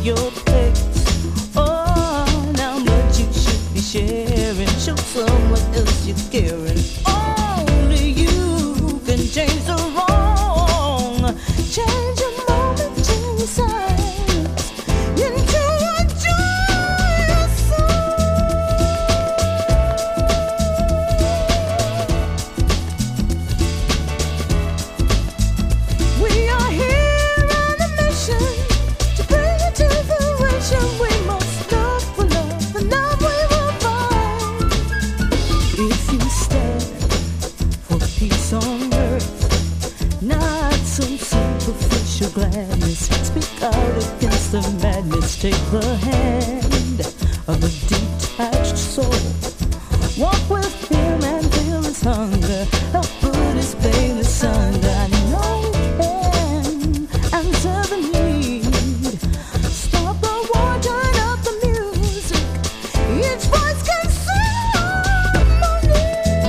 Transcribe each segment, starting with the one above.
your place. Oh, now but you should be sharing. Show someone else you're caring. Only you can change the wrong. Change a momentary silence into a joyous song. We are here on a mission to bring it to fruition. We must love for love, and love we will find. If you stand for peace on earth, not some superficial gladness, speak out against the madness. Take the hand of a detached soul. Walk with him and feel his hunger. Help put his pain asunder. I know you can answer the need. Stop the war, turn up the music. Each voice can sing harmony.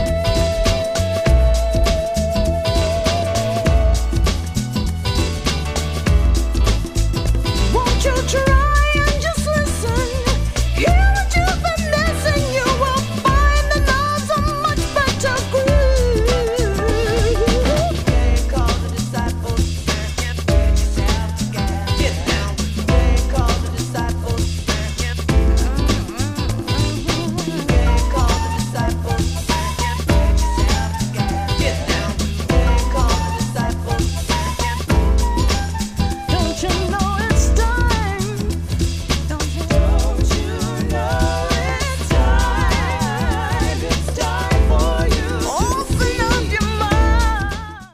Won't you try and just listen? Hear what you've been missing. You will find the love's a much better groove. They call the disciples. Get yourself together. Get down. They call the disciples. They call the disciples. Get yourself together. Get down. They call the disciples. Don't you know it's time? Don't you know it's time? It's time for you. Open up your mind.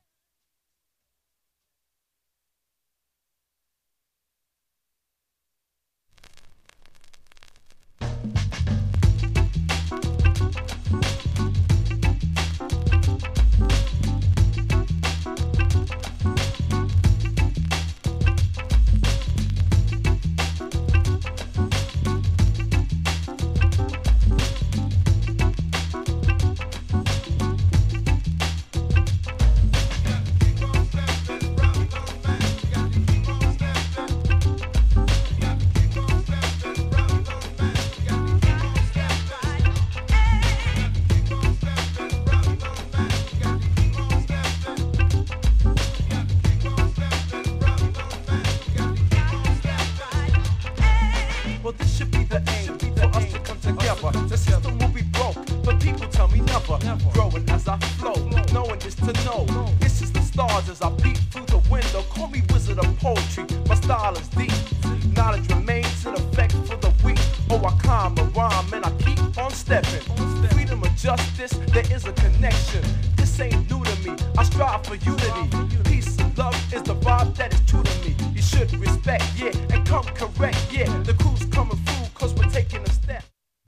Well, this should be the aim for us to come together. The system will be broke, but people tell me never. Growing as I flow, knowing is to know. This is the stars as I peek through the window. Call me wizard of poetry, my style is deep. Knowledge remains in effect for the weak. Oh, I climb a rhyme and I keep on stepping. Freedom of justice, there is a connection. This ain't new to me, I strive for unity. Peace and love is the vibe that is true to me. You should respect, yeah, and come correct, yeah. The crew